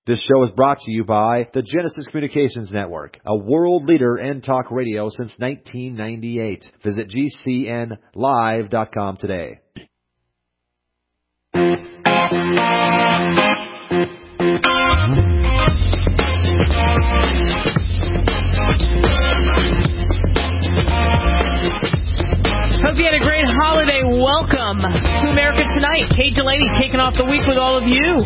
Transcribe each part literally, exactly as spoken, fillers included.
This show is brought to you by the Genesis Communications Network, a world leader in talk radio since nineteen ninety-eight. Visit G C N live dot com today. Hope you had a great holiday. Welcome to America Tonight. Kate Delaney kicking off the week with all of you.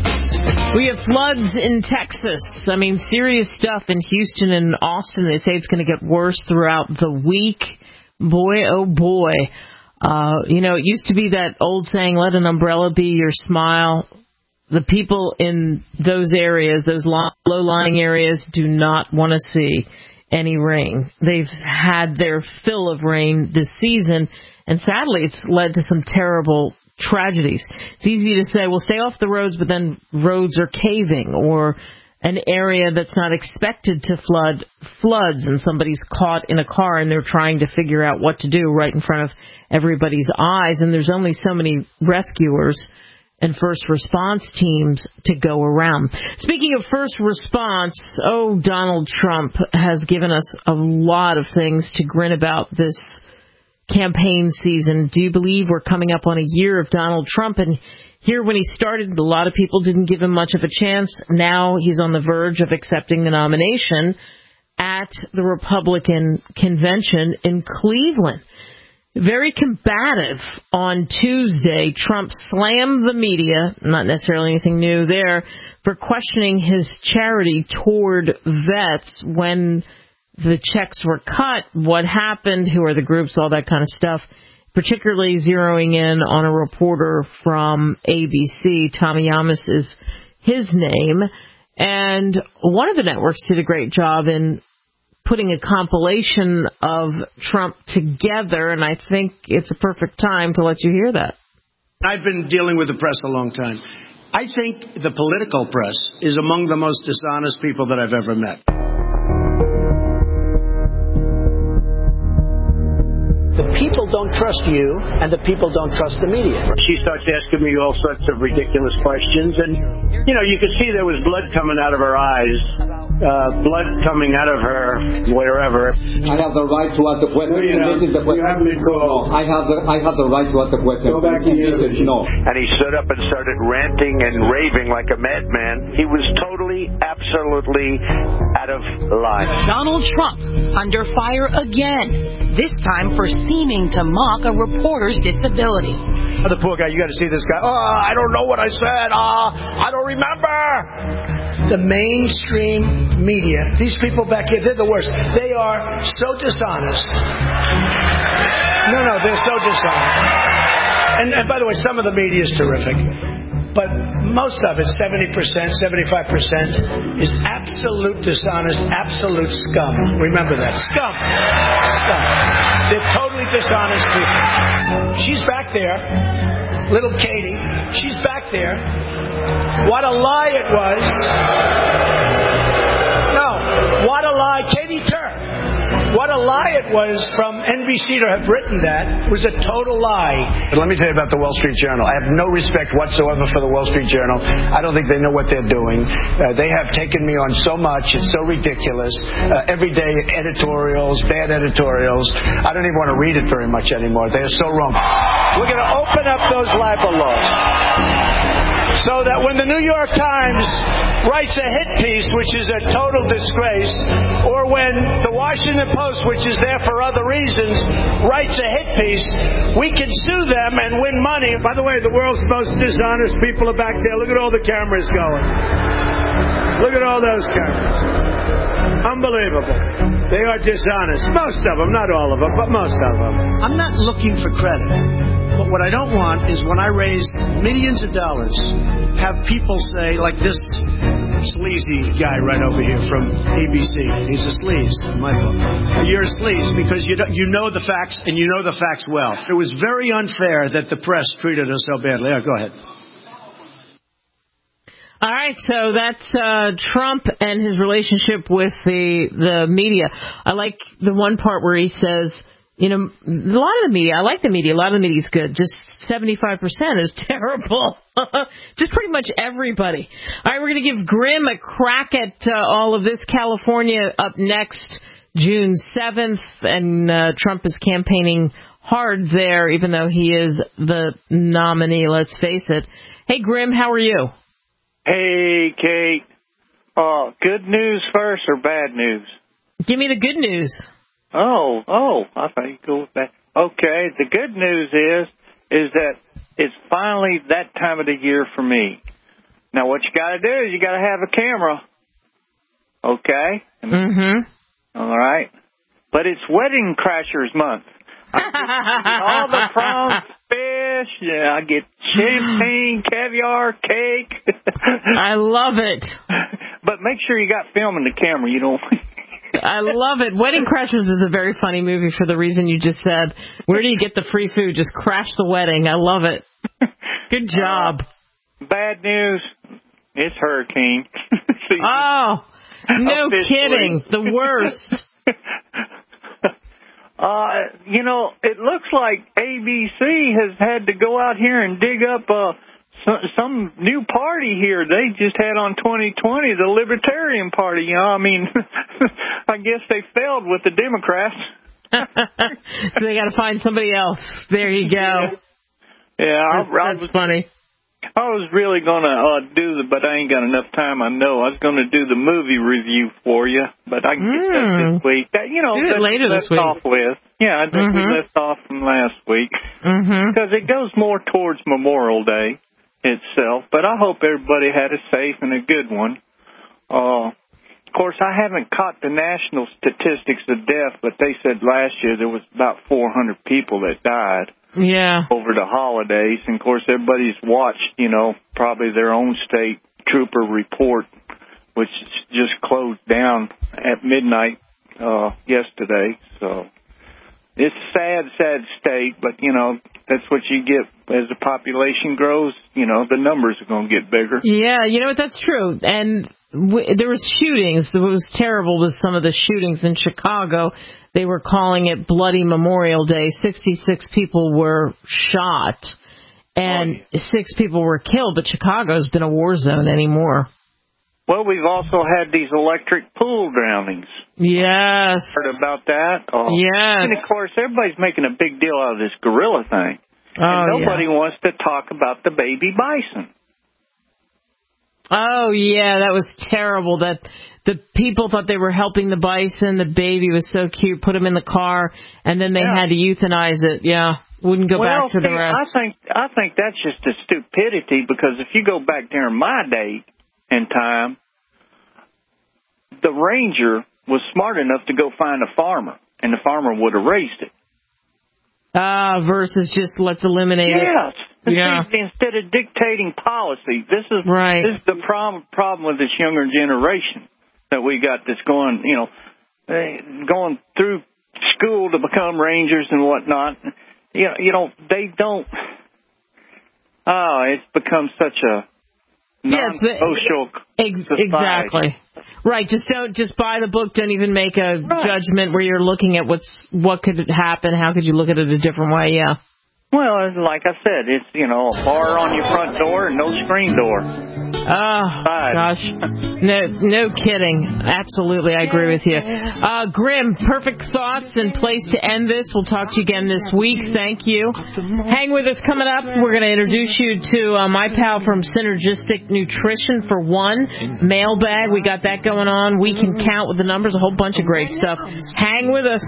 We have floods in Texas. I mean, serious stuff in Houston and Austin. They say it's going to get worse throughout the week. Boy, oh boy. Uh, you know, it used to be that old saying, let an umbrella be your smile. The people in those areas, those low-lying areas, do not want to see any rain. They've had their fill of rain this season, and sadly, it's led to some terrible tragedies. It's easy to say, well, stay off the roads, but then roads are caving, or an area that's not expected to flood floods, and somebody's caught in a car and they're trying to figure out what to do right in front of everybody's eyes, and there's only so many rescuers and first response teams to go around. Speaking of first response, oh, Donald Trump has given us a lot of things to grin about this campaign season. Do you believe we're coming up on a year of Donald Trump? And here when he started, a lot of people didn't give him much of a chance. Now he's on the verge of accepting the nomination at the Republican convention in Cleveland. Very combative on Tuesday. Trump slammed the media, not necessarily anything new there, for questioning his charity toward vets when the checks were cut, what happened, who are the groups, all that kind of stuff, particularly zeroing in on a reporter from A B C. Tommy Yamas is his name. And one of the networks did a great job in putting a compilation of Trump together, and I think it's a perfect time to let you hear that. I've been dealing with the press a long time. I think the political press is among the most dishonest people that I've ever met. The people don't trust you, and the people don't trust the media. She starts asking me all sorts of ridiculous questions, and, you know, you could see there was blood coming out of her eyes, uh, blood coming out of her wherever. I have the right to ask the question. No, you know, this is the question. You haven't been called. I have the I have the right to ask the question. Go back to your message. No. And he stood up and started ranting and raving like a madman. He was totally, absolutely out of line. Donald Trump under fire again, this time for seeming to mock a reporter's disability. Oh, the poor guy, you got to see this guy. Oh, I don't know what I said. Oh, I don't remember. The mainstream media, these people back here, they're the worst. They are so dishonest. No, no, they're so dishonest. And, and by the way, some of the media is terrific. But most of it, seventy percent, seventy-five percent, is absolute dishonest, absolute scum. Remember that. Scum. Scum. They're totally dishonest people. She's back there. Little Katie. She's back there. What a lie it was. No. What a lie. Katie Turk. What a lie it was from N B C to have written that was a total lie. But let me tell you about the Wall Street Journal. I have no respect whatsoever for the Wall Street Journal. I don't think they know what they're doing. Uh, they have taken me on so much. It's so ridiculous. Uh, everyday editorials, bad editorials. I don't even want to read it very much anymore. They are so wrong. We're going to open up those libel laws so that when the New York Times writes a hit piece, which is a total disgrace, or when the Washington Post, which is there for other reasons, writes a hit piece, we can sue them and win money. By the way, the world's most dishonest people are back there. Look at all the cameras going. Look at all those cameras. Unbelievable. They are dishonest. Most of them, not all of them, but most of them. I'm not looking for credit. But what I don't want is when I raise millions of dollars, have people say, like this sleazy guy right over here from A B C. He's a sleaze in my book. You're a sleaze because you, you know the facts, and you know the facts well. It was very unfair that the press treated us so badly. Oh, go ahead. All right, so that's uh, Trump and his relationship with the the media. I like the one part where he says, you know, a lot of the media, I like the media, a lot of the media is good. Just seventy-five percent is terrible. Just pretty much everybody. All right, we're going to give Grim a crack at uh, all of this. California up next, June seventh, and uh, Trump is campaigning hard there, even though he is the nominee, let's face it. Hey, Grim, how are you? Hey, Kate. Uh, good news first or bad news? Give me the good news. Oh, oh, I thought you'd go with that. Okay, the good news is, is that it's finally that time of the year for me. Now, what you got to do is you got to have a camera. Okay? Mm-hmm. All right. But it's Wedding Crashers Month. All the prawns, fish, yeah, I get champagne, caviar, cake. I love it. But make sure you got film in the camera. You don't. I love it. Wedding Crashers is a very funny movie for the reason you just said. Where do you get the free food? Just crash the wedding. I love it. Good job. Uh, bad news. It's hurricane. Oh, no kidding. The worst. uh, you know, it looks like A B C has had to go out here and dig up uh, some, some new party here. They just had on twenty twenty, the Libertarian Party. You know, I mean, I guess they failed with the Democrats. So they got to find somebody else. There you go. Yeah, yeah I, that's, I that's was, funny. I was really going to uh, do the, but I ain't got enough time, I know. I was going to do the movie review for you, but I can get that Mm. this week. That, you know, Do it that later we this left week. off with. Yeah, I think Mm-hmm. we left off from last week. Mm-hmm. Because it goes more towards Memorial Day itself, but I hope everybody had a safe and a good one. Uh, of course, I haven't caught the national statistics of death, but they said last year there was about four hundred people that died. Yeah. Over the holidays. And, of course, everybody's watched, you know, probably their own state trooper report, which just closed down at midnight uh, yesterday. So it's a sad, sad state, but, you know, that's what you get as the population grows. You know, the numbers are going to get bigger. Yeah, you know what, that's true. And w- there was shootings. What was terrible was some of the shootings in Chicago. They were calling it Bloody Memorial Day. sixty-six people were shot, and oh, yeah. six people were killed, but Chicago's been a war zone anymore. Well, we've also had these electric pool drownings. Yes. Heard about that? Oh. Yes. And, of course, everybody's making a big deal out of this gorilla thing. Oh, and nobody yeah. wants to talk about the baby bison. Oh, yeah, that was terrible. That the people thought they were helping the bison. The baby was so cute. Put him in the car, and then they yeah. had to euthanize it. Yeah, wouldn't go well, back to see, the rest. I think I think that's just a stupidity, because if you go back during my day and time, the ranger was smart enough to go find a farmer, and the farmer would have raised it. Ah, versus just let's eliminate yes. it. Yeah. See, instead of dictating policy, this is right. this is the problem problem with this younger generation that we got that's going, you know, going through school to become rangers and whatnot. You know, you know they don't. Oh, it's become such a non-social yeah, ex- society. Exactly. Right, just don't just buy the book. Don't even make a right. judgment where you're looking at what's what could happen. How could you look at it a different way? Yeah. Well, like I said, it's, you know, a bar on your front door and no screen door. Oh, gosh. No, no kidding. Absolutely, I agree with you. Uh, Grim, perfect thoughts and place to end this. We'll talk to you again this week. Thank you. Hang with us coming up. We're going to introduce you to uh, my pal from Synergistic Nutrition for one. Mailbag, we got that going on. We can count with the numbers, a whole bunch of great stuff. Hang with us.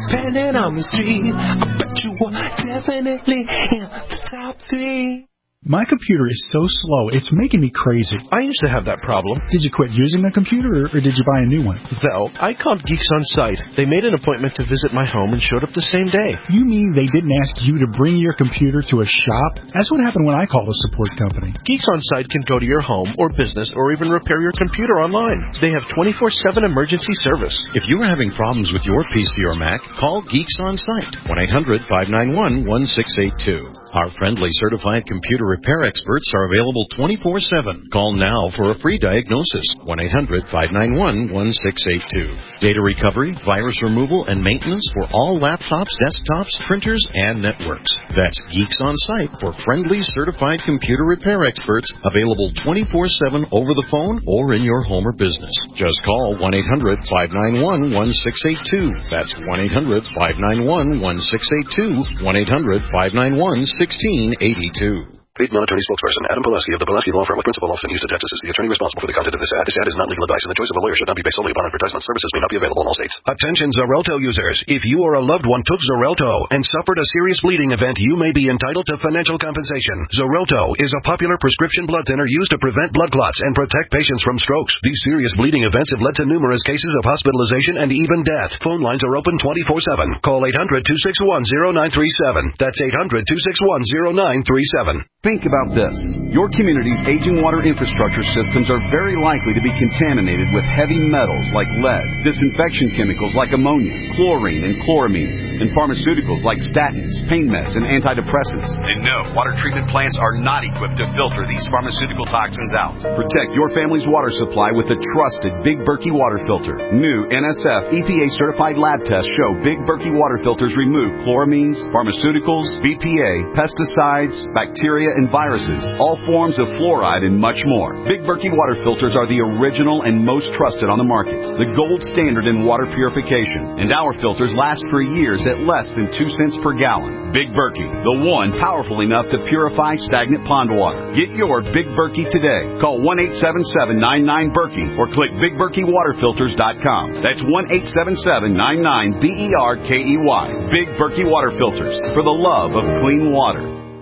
Top three. My computer is so slow, it's making me crazy. I used to have that problem. Did you quit using the computer, or, or did you buy a new one? Well, I called Geeks On Site. They made an appointment to visit my home and showed up the same day. You mean they didn't ask you to bring your computer to a shop? That's what happened when I called a support company. Geeks On Site can go to your home or business or even repair your computer online. They have twenty-four seven emergency service. If you are having problems with your P C or Mac, call Geeks On Site, one eight hundred five nine one one six eight two. Our friendly certified computer repair experts are available twenty-four seven. Call now for a free diagnosis. one eight hundred five nine one one six eight two. Data recovery, virus removal, and maintenance for all laptops, desktops, printers, and networks. That's Geeks On Site for friendly, certified computer repair experts available twenty-four seven over the phone or in your home or business. Just call one eight hundred five nine one one six eight two. That's one eight hundred five nine one one six eight two. one eight hundred five nine one one six eight two. Paid non-attorney spokesperson Adam Pulaski of the Pulaski Law Firm with principal office in Houston, Texas is the attorney responsible for the content of this ad. This ad is not legal advice, and the choice of a lawyer should not be based solely upon advertisement. Services may not be available in all states. Attention Xarelto users. If you or a loved one took Xarelto and suffered a serious bleeding event, you may be entitled to financial compensation. Xarelto is a popular prescription blood thinner used to prevent blood clots and protect patients from strokes. These serious bleeding events have led to numerous cases of hospitalization and even death. Phone lines are open twenty-four seven. Call eight hundred two six one zero nine three seven. That's eight hundred two six one zero nine three seven. Think about this. Your community's aging water infrastructure systems are very likely to be contaminated with heavy metals like lead, disinfection chemicals like ammonia, chlorine and chloramines, and pharmaceuticals like statins, pain meds, and antidepressants. And no, water treatment plants are not equipped to filter these pharmaceutical toxins out. Protect your family's water supply with the trusted Big Berkey water filter. New N S F E P A certified lab tests show Big Berkey water filters remove chloramines, pharmaceuticals, B P A, pesticides, bacteria, and viruses, all forms of fluoride, and much more. Big Berkey water filters are the original and most trusted on the market, the gold standard in water purification, and our filters last for years at less than two cents per gallon. Big Berkey, the one powerful enough to purify stagnant pond water. Get your Big Berkey today. Call one eight seven seven nine nine Berkey or click big berkey water filters dot com. That's one eight seven seven nine nine B E R K E Y. Big Berkey water filters, for the love of clean water.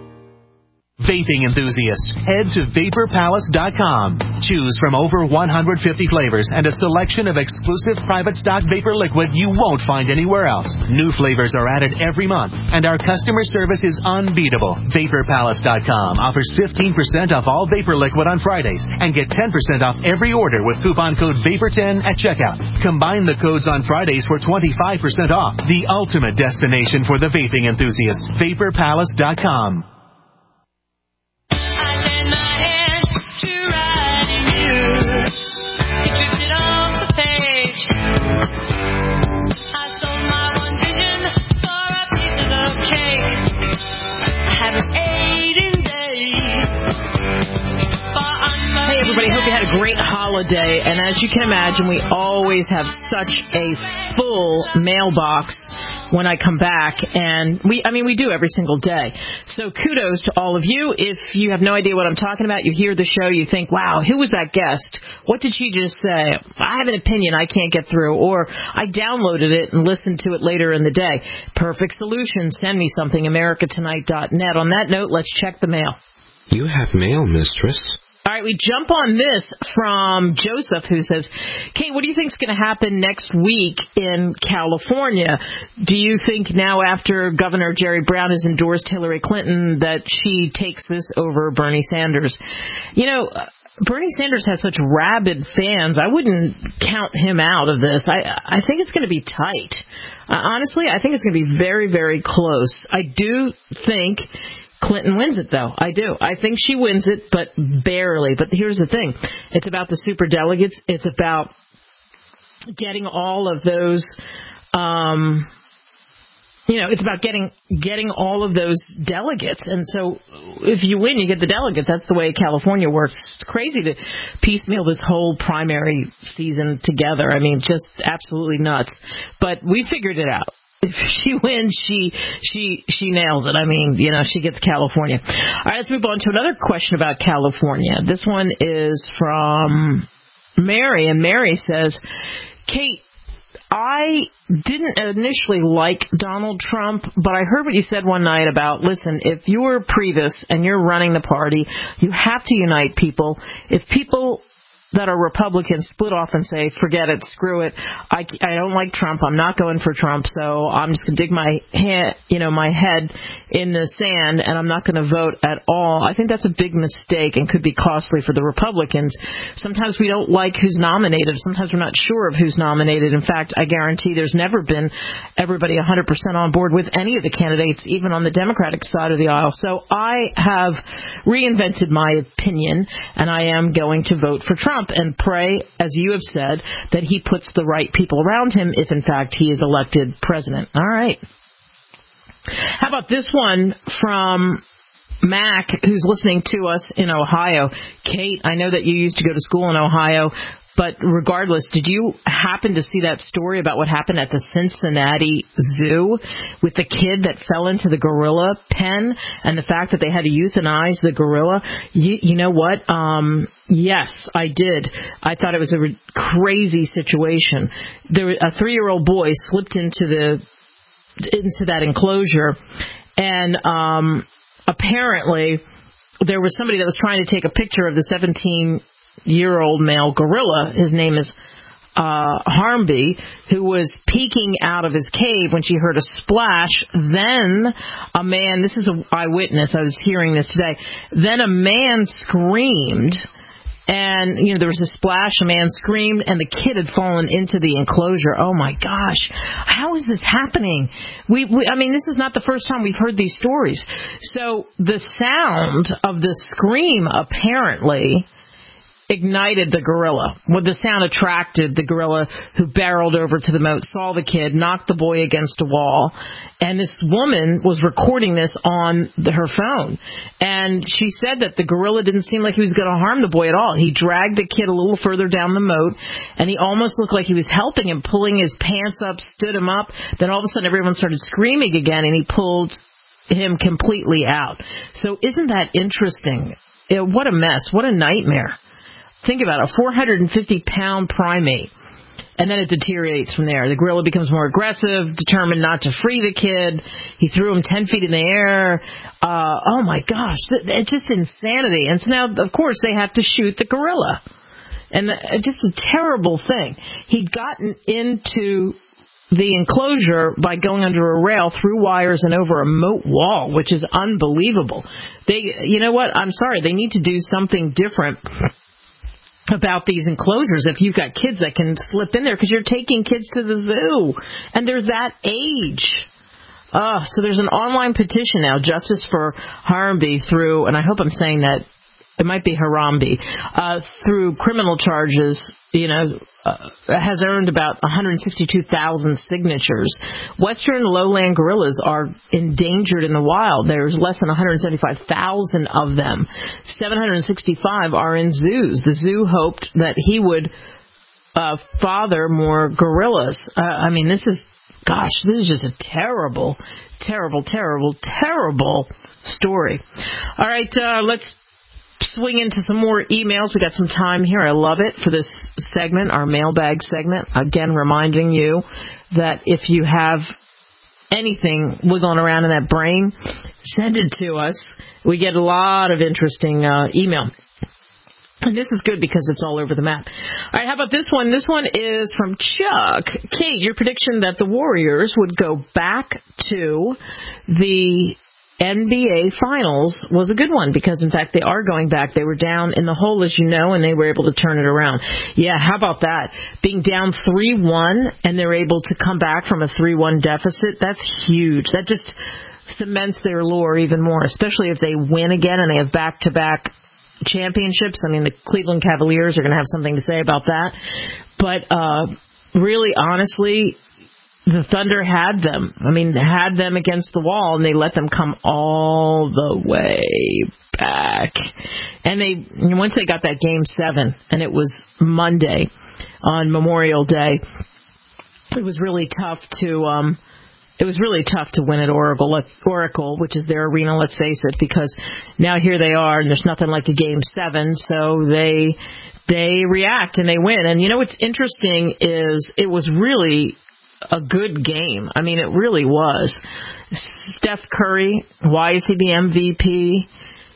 Vaping enthusiasts, head to vapor palace dot com. Choose from over one hundred fifty flavors and a selection of exclusive private stock vapor liquid you won't find anywhere else. New flavors are added every month, and our customer service is unbeatable. vapor palace dot com offers fifteen percent off all vapor liquid on Fridays and get ten percent off every order with coupon code vapor ten at checkout. Combine the codes on Fridays for twenty-five percent off. The ultimate destination for the vaping enthusiast. vapor palace dot com. Everybody, hope you had a great holiday, and as you can imagine, we always have such a full mailbox when I come back, and we, I mean, we do every single day. So kudos to all of you. If you have no idea what I'm talking about, you hear the show, you think, wow, who was that guest? What did she just say? I have an opinion I can't get through, or I downloaded it and listened to it later in the day. Perfect solution. Send me something, america tonight dot net. On that note, let's check the mail. You have mail, mistress. All right, we jump on this from Joseph, who says, Kate, what do you think is going to happen next week in California? Do you think now, after Governor Jerry Brown has endorsed Hillary Clinton, that she takes this over Bernie Sanders? You know, Bernie Sanders has such rabid fans. I wouldn't count him out of this. I, I think it's going to be tight. Uh, honestly, I think it's going to be very, very close. I do think Clinton wins it, though. I do. I think she wins it, but barely. But here's the thing. It's about the superdelegates. It's about getting all of those, um, you know, it's about getting getting all of those delegates. And so if you win, you get the delegates. That's the way California works. It's crazy to piecemeal this whole primary season together. I mean, just absolutely nuts. But we figured it out. If she wins, she she she nails it. I mean, you know, she gets California. All right, let's move on to another question about California. This one is from Mary, and Mary says, Kate, I didn't initially like Donald Trump, but I heard what you said one night about, listen, if you're Priebus and you're running the party, you have to unite people. If people that are Republicans split off and say, forget it, screw it. I, I don't like Trump. I'm not going for Trump, so I'm just going to dig my head, you know, my head in the sand, and I'm not going to vote at all. I think that's a big mistake and could be costly for the Republicans. Sometimes we don't like who's nominated. Sometimes we're not sure of who's nominated. In fact, I guarantee there's never been everybody one hundred percent on board with any of the candidates, even on the Democratic side of the aisle. So I have reinvented my opinion, and I am going to vote for Trump and pray, as you have said, that he puts the right people around him if, in fact, he is elected president. All right. How about this one from Mac, who's listening to us in Ohio? Kate, I know that you used to go to school in Ohio, but regardless, did you happen to see that story about what happened at the Cincinnati Zoo with the kid that fell into the gorilla pen and the fact that they had to euthanize the gorilla? You, you know what? Um, yes, I did. I thought it was a re- crazy situation. There, a three-year-old boy slipped into the into that enclosure, and um, apparently there was somebody that was trying to take a picture of the seventeen-year-old male gorilla. His name is uh, Harmby, who was peeking out of his cave when she heard a splash. Then a man, this is an eyewitness, I was hearing this today, then a man screamed. And, you know, there was a splash, a man screamed, and the kid had fallen into the enclosure. Oh, my gosh. How is this happening? We, we, I mean, this is not the first time we've heard these stories. So the sound of the scream apparently ignited the gorilla. Well, the sound attracted the gorilla, who barreled over to the moat, saw the kid, knocked the boy against a wall, and this woman was recording this on the, her phone. And she said that the gorilla didn't seem like he was going to harm the boy at all. He dragged the kid a little further down the moat, and he almost looked like he was helping him, pulling his pants up, stood him up. Then all of a sudden everyone started screaming again, and he pulled him completely out. So isn't that interesting? It, what a mess. What a nightmare. Think about it, a four hundred fifty pound primate, and then it deteriorates from there. The gorilla becomes more aggressive, determined not to free the kid. He threw him ten feet in the air. Uh, oh, my gosh, it's just insanity. And so now, of course, they have to shoot the gorilla. And just a terrible thing. He'd gotten into the enclosure by going under a rail, through wires, and over a moat wall, which is unbelievable. They, you know what, I'm sorry, they need to do something different about these enclosures if you've got kids that can slip in there, because you're taking kids to the zoo and they're that age. Uh, so there's an online petition now, Justice for Harmby, through, and I hope I'm saying that, it might be Harambe, uh, through criminal charges, you know, uh, has earned about one hundred sixty-two thousand signatures. Western lowland gorillas are endangered in the wild. There's less than one hundred seventy-five thousand of them. seven hundred sixty-five are in zoos. The zoo hoped that he would uh, father more gorillas. Uh, I mean, this is, gosh, this is just a terrible, terrible, terrible, terrible story. All right, uh, let's swing into some more emails. We got some time here. I love it for this segment, our mailbag segment. Again, reminding you that if you have anything wiggling around in that brain, send it to us. We get a lot of interesting uh, email. And this is good because it's all over the map. All right, how about this one? This one is from Chuck. Kate, your prediction that the Warriors would go back to the N B A Finals was a good one because, in fact, they are going back. They were down in the hole, as you know, and they were able to turn it around. Yeah, how about that? Being down three one, and they're able to come back from a three one deficit, that's huge. That just cements their lure even more, especially if they win again and they have back-to-back championships. I mean, the Cleveland Cavaliers are going to have something to say about that. But uh, really, honestly, the Thunder had them. I mean, had them against the wall, and they let them come all the way back. And they, once they got that game seven, and it was Monday on Memorial Day, it was really tough to, um, it was really tough to win at Oracle, let's, Oracle, which is their arena, let's face it, because now here they are, and there's nothing like a game seven, so they, they react and they win. And you know what's interesting is it was really a good game. I mean, it really was. Steph Curry, why is he the M V P?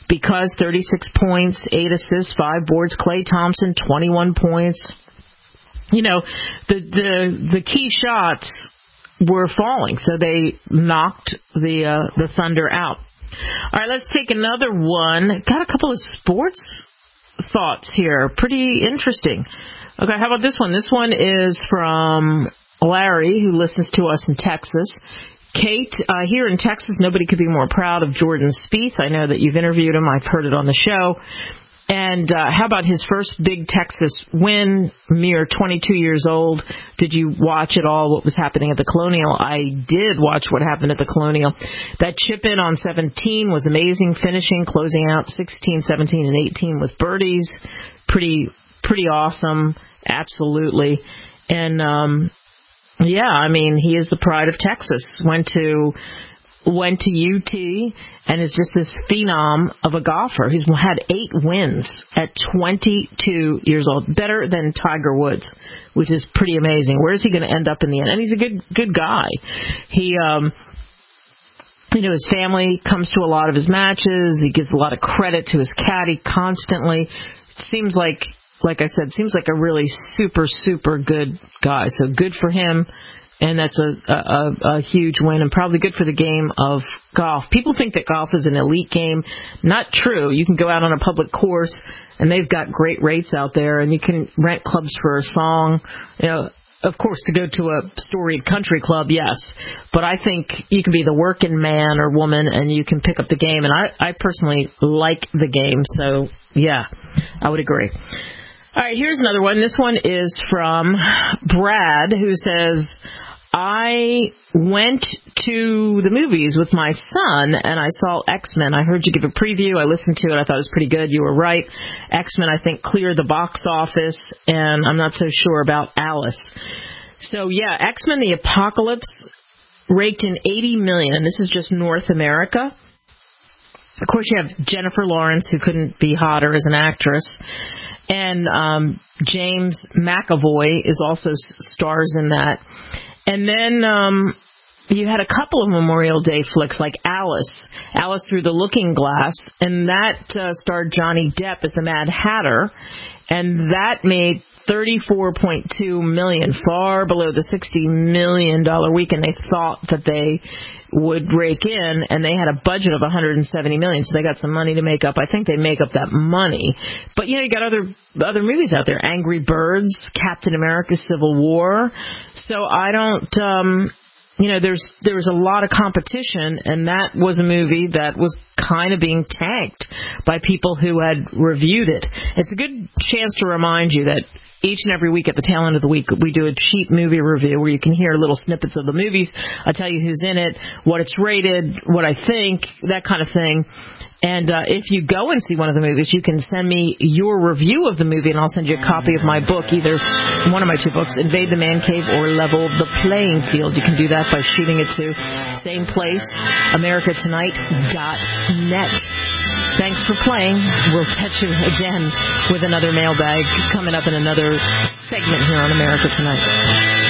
because thirty-six points, eight assists, five boards. Klay Thompson, twenty-one points. You know, the the the key shots were falling, so they knocked the uh, the Thunder out. All right, let's take another one. Got a couple of sports thoughts here. Pretty interesting. Okay, how about this one? This one is from Larry, who listens to us in Texas. Kate, uh, here in Texas, nobody could be more proud of Jordan Spieth. I know that you've interviewed him. I've heard it on the show. And uh, how about his first big Texas win, mere twenty-two years old? Did you watch at all what was happening at the Colonial? I did watch what happened at the Colonial. That chip in on seventeen was amazing, finishing, closing out sixteen, seventeen, and eighteen with birdies. Pretty, pretty awesome, absolutely. And, um, yeah, I mean, he is the pride of Texas. Went to... went to U T and is just this phenom of a golfer. He's had eight wins at twenty-two years old, better than Tiger Woods, which is pretty amazing. Where is he going to end up in the end? And he's a good good guy. He, um, you know, his family comes to a lot of his matches. He gives a lot of credit to his caddy constantly. It seems like, like I said, seems like a really super, super good guy. So good for him. And that's a, a, a huge win and probably good for the game of golf. People think that golf is an elite game. Not true. You can go out on a public course, and they've got great rates out there, and you can rent clubs for a song. You know, of course, to go to a storied country club, yes. But I think you can be the working man or woman, and you can pick up the game. And I, I personally like the game, so, yeah, I would agree. All right, here's another one. This one is from Brad, who says, I went to the movies with my son, and I saw X-Men. I heard you give a preview. I listened to it. I thought it was pretty good. You were right. X-Men, I think, cleared the box office, and I'm not so sure about Alice. So, yeah, X-Men The Apocalypse raked in eighty million dollars, and this is just North America. Of course, you have Jennifer Lawrence, who couldn't be hotter as an actress. And um, James McAvoy is also stars in that. And then um, you had a couple of Memorial Day flicks like Alice, Alice Through the Looking Glass, and that uh, starred Johnny Depp as the Mad Hatter, and that made thirty-four point two million dollars, far below the sixty million dollars weekend they thought that they would rake in, and they had a budget of one hundred seventy million dollars, so they got some money to make up. I think they make up that money. But, you know, you got other other movies out there, Angry Birds, Captain America, Civil War. So I don't, um, you know, there's there was a lot of competition, and that was a movie that was kind of being tanked by people who had reviewed it. It's a good chance to remind you that each and every week at the tail end of the week, we do a cheap movie review where you can hear little snippets of the movies. I tell you who's in it, what it's rated, what I think, that kind of thing. And uh, if you go and see one of the movies, you can send me your review of the movie, and I'll send you a copy of my book, either one of my two books, Invade the Man Cave or Level the Playing Field. You can do that by shooting it to same place, America Tonight dot net. Thanks for playing. We'll catch you again with another mailbag coming up in another segment here on America Tonight.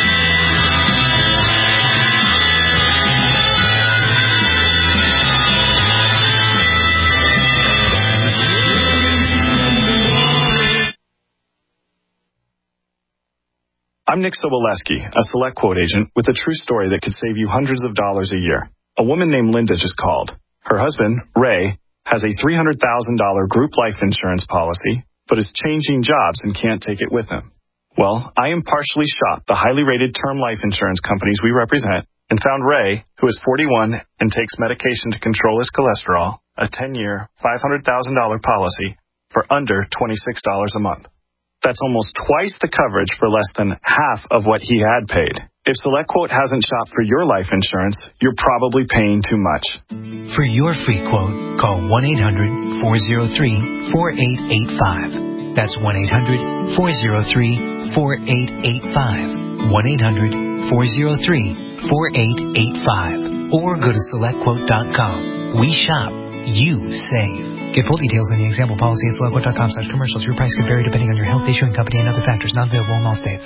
I'm Nick Soboleski, a Select Quote agent with a true story that could save you hundreds of dollars a year. A woman named Linda just called. Her husband, Ray, has a three hundred thousand dollars group life insurance policy, but is changing jobs and can't take it with him. Well, I impartially shopped the highly rated term life insurance companies we represent and found Ray, who is forty-one and takes medication to control his cholesterol, a ten-year, five hundred thousand dollars policy for under twenty-six dollars a month. That's almost twice the coverage for less than half of what he had paid. If SelectQuote hasn't shopped for your life insurance, you're probably paying too much. For your free quote, call one eight hundred, four oh three, four eight eight five. That's one eight hundred, four oh three, four eight eight five. one eight hundred, four oh three, four eight eight five. Or go to select quote dot com. We shop, you save. Get full details in the example policy at select quote dot com slash commercials. Your price could vary depending on your health, issuing company, and other factors. Not available in all states.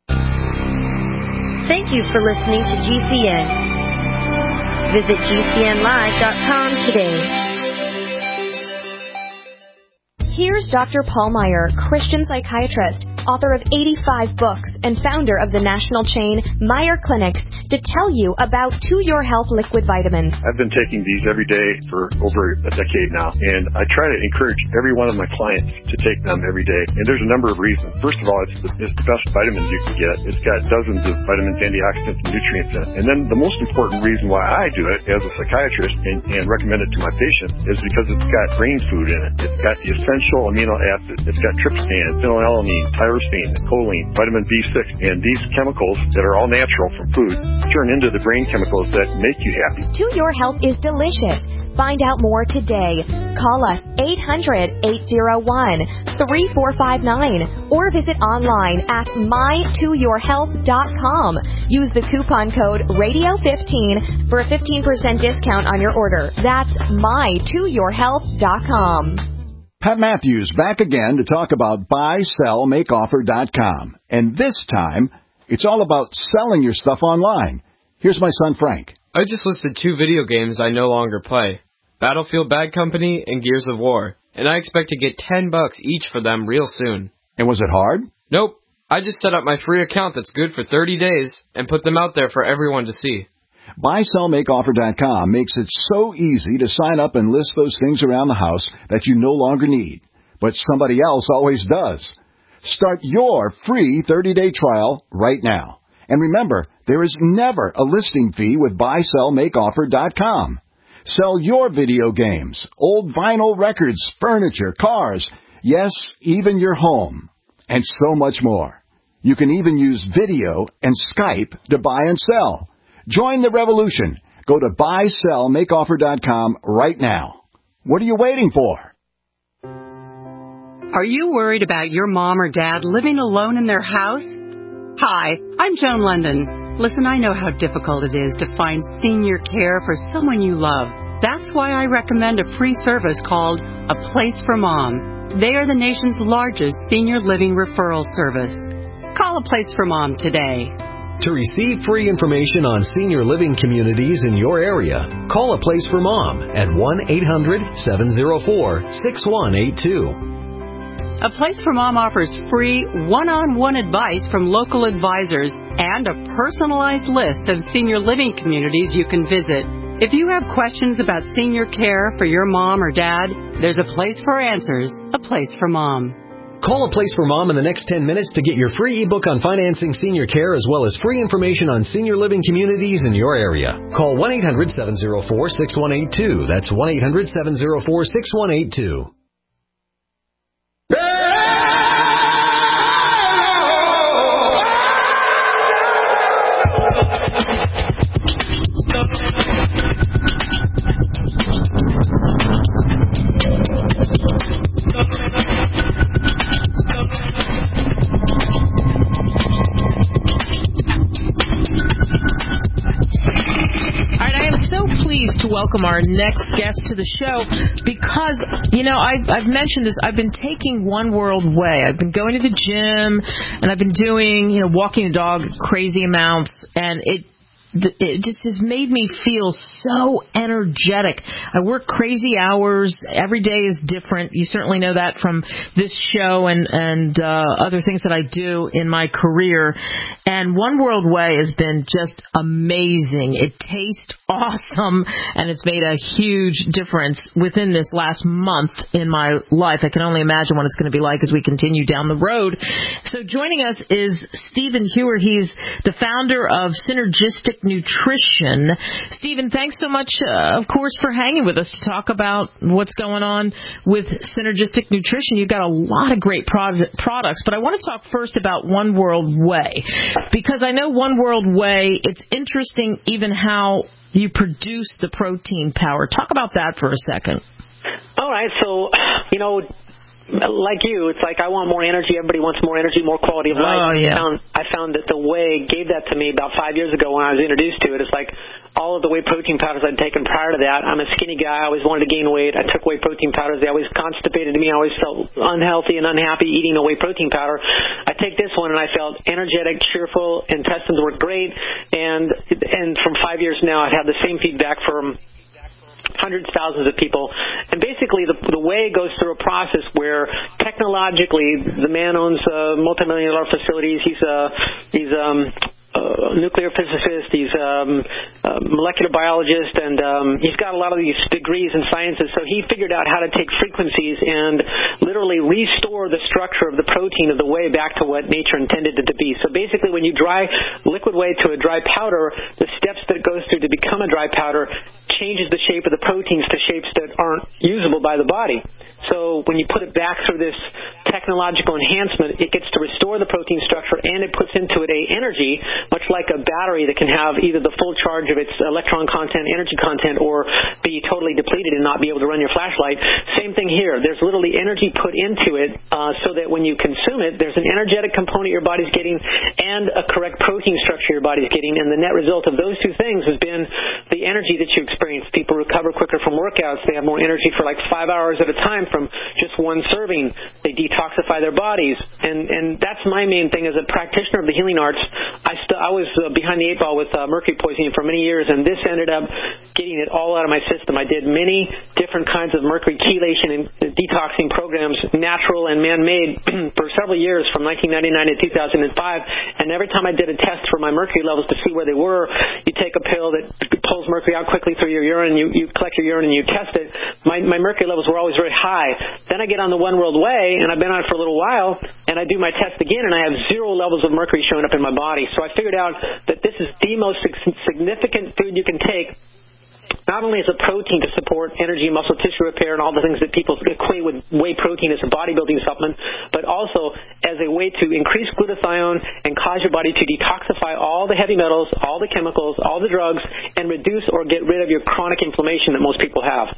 Thank you for listening to G C N. Visit G C N live dot com today. Here's Doctor Paul Meyer, Christian psychiatrist, author of eighty-five books, and founder of the national chain Meyer Clinics, to tell you about To Your Health liquid vitamins. I've been taking these every day for over a decade now, and I try to encourage every one of my clients to take them every day. And there's a number of reasons. First of all, it's the, it's the best vitamins you can get. It's got dozens of vitamins, antioxidants, and nutrients in it. And then the most important reason why I do it as a psychiatrist and, and recommend it to my patients is because it's got brain food in it. It's got the essential amino acids. It's got tryptophan, phenylalanine, tyrosine, choline, vitamin B six, and these chemicals that are all natural from food turn into the brain chemicals that make you happy. To Your Health is delicious. Find out more today. Call us eight hundred, eight oh one, three four five nine or visit online at my to your health dot com. Use the coupon code radio fifteen for a fifteen percent discount on your order. That's my to your health dot com. Pat Matthews back again to talk about buy sell make offer dot com. And this time, it's all about selling your stuff online. Here's my son Frank. I just listed two video games I no longer play. Battlefield Bad Company and Gears of War, and I expect to get ten bucks each for them real soon. And was it hard? Nope. I just set up my free account that's good for thirty days and put them out there for everyone to see. buy sell make offer dot com makes it so easy to sign up and list those things around the house that you no longer need, but somebody else always does. Start your free thirty-day trial right now. And remember, there is never a listing fee with buy sell make offer dot com. Sell your video games, old vinyl records, furniture, cars, yes, even your home, and so much more. You can even use video and Skype to buy and sell. Join the revolution. Go to buy sell make offer dot com right now. What are you waiting for? Are you worried about your mom or dad living alone in their house? Hi, I'm Joan London. Listen, I know how difficult it is to find senior care for someone you love. That's why I recommend a free service called A Place for Mom. They are the nation's largest senior living referral service. Call A Place for Mom today. To receive free information on senior living communities in your area, call A Place for Mom at one eight hundred, seven oh four, six one eight two. A Place for Mom offers free one-on-one advice from local advisors and a personalized list of senior living communities you can visit. If you have questions about senior care for your mom or dad, there's a place for answers, A Place for Mom. Call A Place for Mom in the next ten minutes to get your free ebook on financing senior care as well as free information on senior living communities in your area. Call one eight hundred, seven oh four, six one eight two. That's one eight hundred, seven oh four, six one eight two. To welcome our next guest to the show because, you know, I've, I've mentioned this. I've been taking One World Way. I've been going to the gym and I've been doing, you know, walking the dog crazy amounts, and it it just has made me feel so energetic. I work crazy hours. Every day is different. You certainly know that from this show and, and uh, other things that I do in my career. And One World Way has been just amazing. It tastes awesome, and it's made a huge difference within this last month in my life. I can only imagine what it's going to be like as we continue down the road. So joining us is Stephen Hewer. He's the founder of Synergistic Nutrition. Stephen, thanks so much, uh, of course, for hanging with us to talk about what's going on with Synergistic Nutrition. You've got a lot of great product, products, but I want to talk first about One World Way, because I know One World Way, it's interesting even how you produce the protein powder. Talk about that for a second. All right, so, you know, like you, it's like I want more energy. Everybody wants more energy, more quality of life. Oh, yeah. I found, I found that the whey gave that to me about five years ago when I was introduced to it. It's like all of the whey protein powders I'd taken prior to that. I'm a skinny guy. I always wanted to gain weight. I took whey protein powders. They always constipated me. I always felt unhealthy and unhappy eating a whey protein powder. I take this one, and I felt energetic, cheerful, intestines were great. And, and from five years now, I've had the same feedback from hundreds, thousands of people. And basically the, the way goes through a process where technologically the man owns uh, multi-million dollar facilities. He's, uh, he's um, a nuclear physicist, he's um, a molecular biologist, and um, he's got a lot of these degrees in sciences. So he figured out how to take frequencies and literally restore the structure of the protein of the whey back to what nature intended it to be. So basically when you dry liquid whey to a dry powder, the steps that it goes through to become a dry powder changes the shape of the proteins to shapes that aren't usable by the body. So when you put it back through this technological enhancement, it gets to restore the protein structure, and it puts into it a energy, much like a battery that can have either the full charge of its electron content, energy content, or be totally depleted and not be able to run your flashlight. Same thing here. There's literally energy put into it uh, so that when you consume it, there's an energetic component your body's getting and a correct protein structure your body's getting, and the net result of those two things has been the energy that you experience. People recover quicker from workouts. They have more energy for like five hours at a time from just one serving. They detoxify their bodies, and and that's my main thing as a practitioner of the healing arts. I st- I was uh, behind the eight ball with uh, mercury poisoning for many years, and this ended up getting it all out of my system. I did many different kinds of mercury chelation and detoxing programs, natural and man-made, for several years from nineteen ninety-nine to two thousand five, and every time I did a test for my mercury levels to see where they were, you take a pill that pulls mercury out quickly through your urine, you, you collect your urine and you test it. My, my mercury levels were always very high. Then I get on the One World Whey, and I've been on it for a little while, and I do my test again, and I have zero levels of mercury showing up in my body. So I figured out that this is the most significant food you can take, not only as a protein to support energy, muscle tissue repair, and all the things that people equate with whey protein as a bodybuilding supplement, but also as a way to increase glutathione and cause your body to detoxify all the heavy metals, all the chemicals, all the drugs, and reduce or get rid of your chronic inflammation that most people have.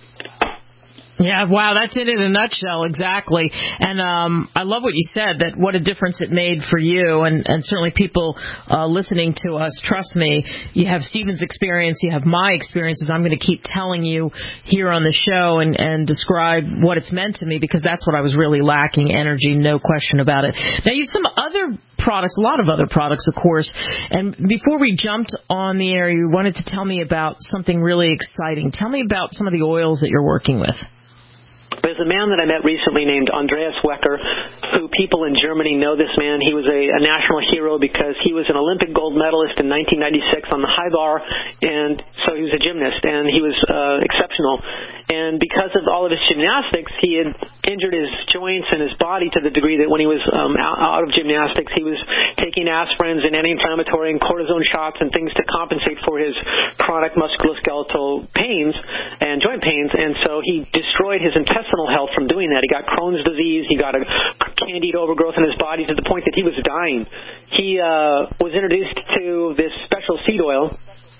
Yeah, wow, that's it in a nutshell, exactly. And um, I love what you said, that what a difference it made for you, and, and certainly people uh, listening to us, trust me, you have Stephen's experience, you have my experiences. I'm going to keep telling you here on the show and, and describe what it's meant to me, because that's what I was really lacking, energy, no question about it. Now, you have some other products, a lot of other products, of course, and before we jumped on the air, you wanted to tell me about something really exciting. Tell me about some of the oils that you're working with. There's a man that I met recently named Andreas Wecker, who people in Germany know this man. He was a, a national hero because he was an Olympic gold medalist in nineteen ninety-six on the high bar, and so he was a gymnast, and he was uh, exceptional. And because of all of his gymnastics, he had injured his joints and his body to the degree that when he was um, out, out of gymnastics, he was taking aspirins and anti-inflammatory and cortisone shots and things to compensate for his chronic musculoskeletal pains and joint pains, and so he destroyed his intestinal health from doing that. He got Crohn's disease. He got a candida overgrowth in his body to the point that he was dying. He uh, was introduced to this special seed oil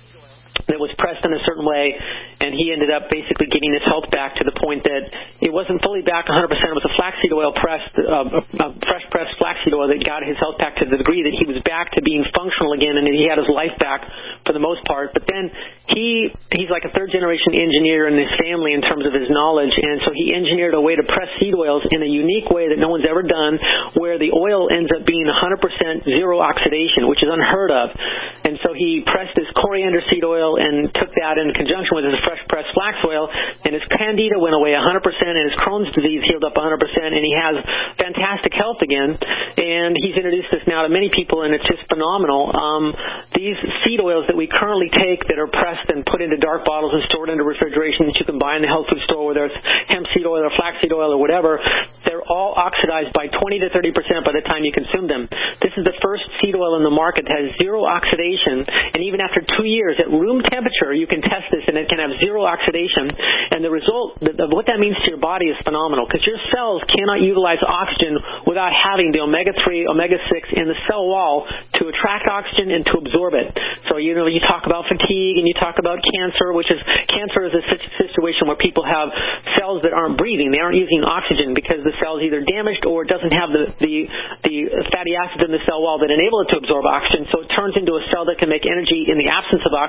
that was pressed in a certain way, and he ended up basically getting his health back to the point that it wasn't fully back one hundred percent. It was a flaxseed oil pressed, uh, a fresh pressed flaxseed oil that got his health back to the degree that he was back to being functional again, and he had his life back for the most part. But then he he's like a third generation engineer in his family in terms of his knowledge, and so he engineered a way to press seed oils in a unique way that no one's ever done, where the oil ends up being one hundred percent zero oxidation, which is unheard of. And so he pressed his coriander seed oil and took that in conjunction with his fresh pressed flax oil, and his candida went away one hundred percent, and his Crohn's disease healed up one hundred percent, and he has fantastic health again. And he's introduced this now to many people, and it's just phenomenal. Um, these seed oils that we currently take that are pressed and put into dark bottles and stored under refrigeration that you can buy in the health food store, whether it's hemp seed oil or flaxseed oil or whatever, they're all oxidized by twenty to thirty percent by the time you consume them. This is the first seed oil in the market that has zero oxidation, and even after two years at room temperature, you can test this, and it can have zero oxidation. And the result of what that means to your body is phenomenal, because your cells cannot utilize oxygen without having the omega three, omega six in the cell wall to attract oxygen and to absorb it. So, you know, you talk about fatigue and you talk about cancer, which is cancer is a situation where people have cells that aren't breathing. They aren't using oxygen because the cell's either damaged or it doesn't have the, the, the fatty acids in the cell wall that enable it to absorb oxygen. So it turns into a cell that can make energy in the absence of oxygen. That's a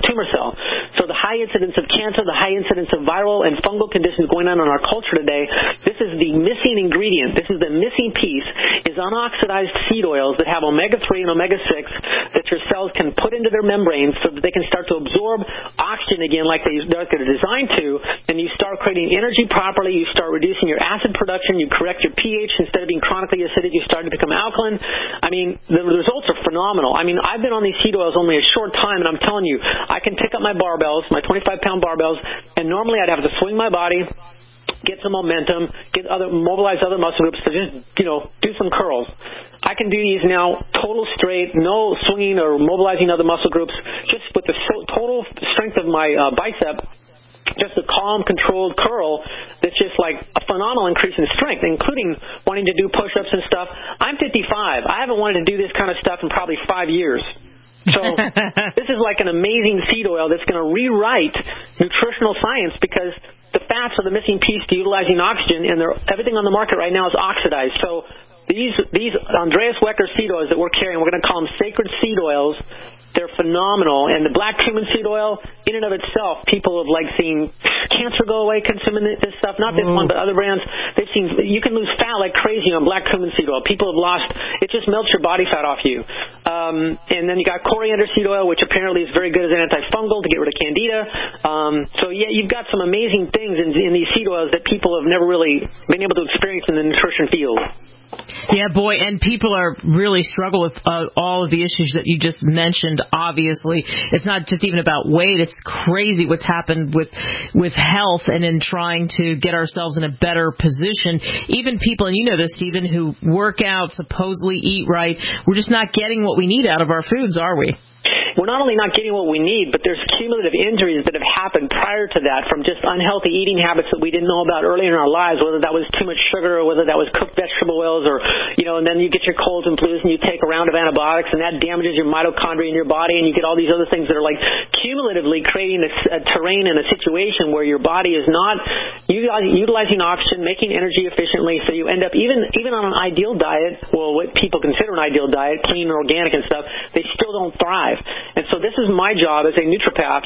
tumor cell. So the high incidence of cancer, the high incidence of viral and fungal conditions going on in our culture today, this is the missing ingredient. This is the missing piece, is unoxidized seed oils that have omega three and omega six that your cells can put into their membranes so that they can start to absorb oxygen again like they, they're designed to, and you start creating energy properly, you start reducing your acid production, you correct your pH. Instead of being chronically acidic, you start to become alkaline. I mean, the results are phenomenal. I mean, I've been on these seed oils only a short time, and I'm telling you, I can pick up my barbells, my twenty-five pound barbells, and normally I'd have to swing my body, get some momentum, get other, mobilize other muscle groups to just, you know, do some curls. I can do these now total straight, no swinging or mobilizing other muscle groups, just with the so, total strength of my uh, bicep, just a calm, controlled curl that's just like a phenomenal increase in strength, including wanting to do push-ups and stuff. I'm fifty-five. I haven't wanted to do this kind of stuff in probably five years. So this is like an amazing seed oil that's going to rewrite nutritional science, because the fats are the missing piece to utilizing oxygen, and everything on the market right now is oxidized. So these these Andreas Wecker seed oils that we're carrying, we're going to call them sacred seed oils. They're phenomenal. And the black cumin seed oil, in and of itself, people have like seen cancer go away consuming this stuff. Not this mm. one, but other brands. They've seen you can lose fat like crazy on black cumin seed oil. People have lost. It just melts your body fat off you. Um, and then you got coriander seed oil, which apparently is very good as an antifungal to get rid of candida. Um, so yeah, you've got some amazing things in, in these seed oils that people have never really been able to experience in the nutrition field. Yeah, boy, and people are really struggle with uh, all of the issues that you just mentioned. Obviously, it's not just even about weight. It's crazy what's happened with with health and in trying to get ourselves in a better position. Even people, and you know this, Stephen, who work out, supposedly eat right, we're just not getting what we need out of our foods, are we? We're not only not getting what we need, but there's cumulative injuries that have happened prior to that from just unhealthy eating habits that we didn't know about earlier in our lives, whether that was too much sugar or whether that was cooked vegetable oils, or, you know, and then you get your colds and flus and you take a round of antibiotics, and that damages your mitochondria in your body, and you get all these other things that are like cumulatively creating a, a terrain and a situation where your body is not utilizing oxygen, making energy efficiently, so you end up even even on an ideal diet, well, what people consider an ideal diet, clean and organic and stuff, they still don't thrive. And so this is my job as a naturopath,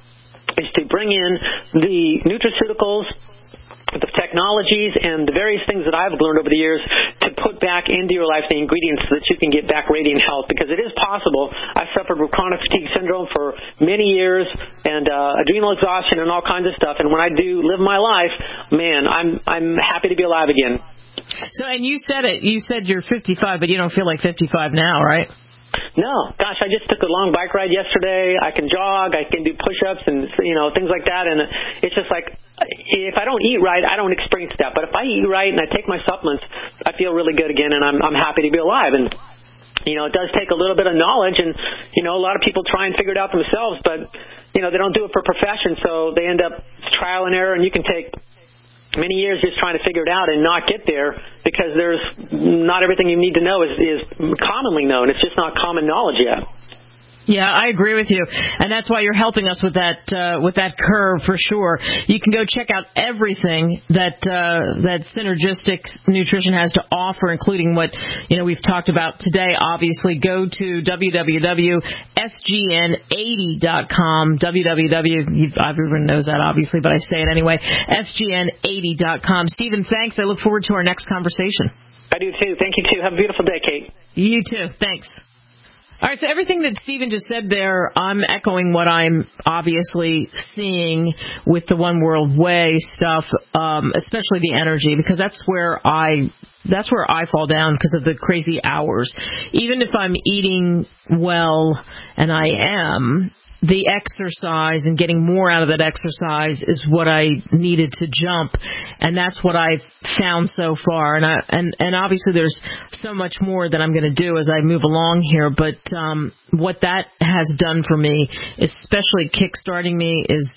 is to bring in the nutraceuticals, the technologies, and the various things that I've learned over the years to put back into your life the ingredients so that you can get back radiant health, because it is possible. I suffered with chronic fatigue syndrome for many years, and uh, adrenal exhaustion and all kinds of stuff, and when I do live my life, man, I'm I'm happy to be alive again. So, and you said it, you said you're fifty-five, but you don't feel like fifty-five now, right? No, gosh, I just took a long bike ride yesterday. I can jog, I can do push-ups and, you know, things like that. And it's just like, if I don't eat right, I don't experience that. But if I eat right and I take my supplements, I feel really good again, and I'm, I'm happy to be alive. And, you know, it does take a little bit of knowledge, and, you know, a lot of people try and figure it out themselves, but, you know, they don't do it for profession, so they end up trial and error, and you can take many years just trying to figure it out and not get there, because there's not everything you need to know is, is commonly known. It's just not common knowledge yet. Yeah, I agree with you, and that's why you're helping us with that uh, with that curve for sure. You can go check out everything that uh, that Synergistic Nutrition has to offer, including what you know we've talked about today. Obviously, go to w w w dot s g n eighty dot com. w w w Everyone knows that, obviously, but I say it anyway. s g n eighty dot com. Stephen, thanks. I look forward to our next conversation. I do too. Thank you too. Have a beautiful day, Kate. You too. Thanks. All right, so everything that Stephen just said there, I'm echoing what I'm obviously seeing with the One World Way stuff, um, especially the energy, because that's where I that's where I fall down because of the crazy hours. Even if I'm eating well, and I am, the exercise and getting more out of that exercise is what I needed to jump, and that's what I've found so far. And I, and, and obviously there's so much more that I'm going to do as I move along here, but um, what that has done for me, especially kickstarting me, is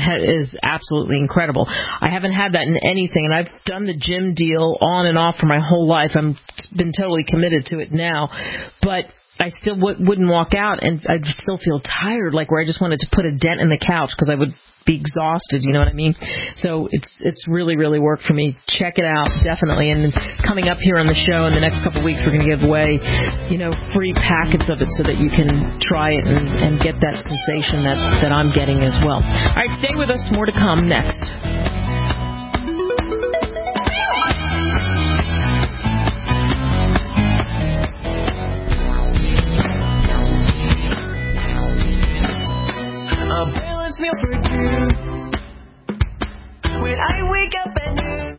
is absolutely incredible. I haven't had that in anything, and I've done the gym deal on and off for my whole life. I've been totally committed to it now, but I still w- wouldn't walk out, and I'd still feel tired, like where I just wanted to put a dent in the couch because I would be exhausted, you know what I mean? So it's it's really, really worked for me. Check it out, definitely. And coming up here on the show in the next couple of weeks, we're going to give away, you know, free packets of it so that you can try it and, and get that sensation that, that I'm getting as well. All right, stay with us. More to come next. Meal for two. When I wake up and you.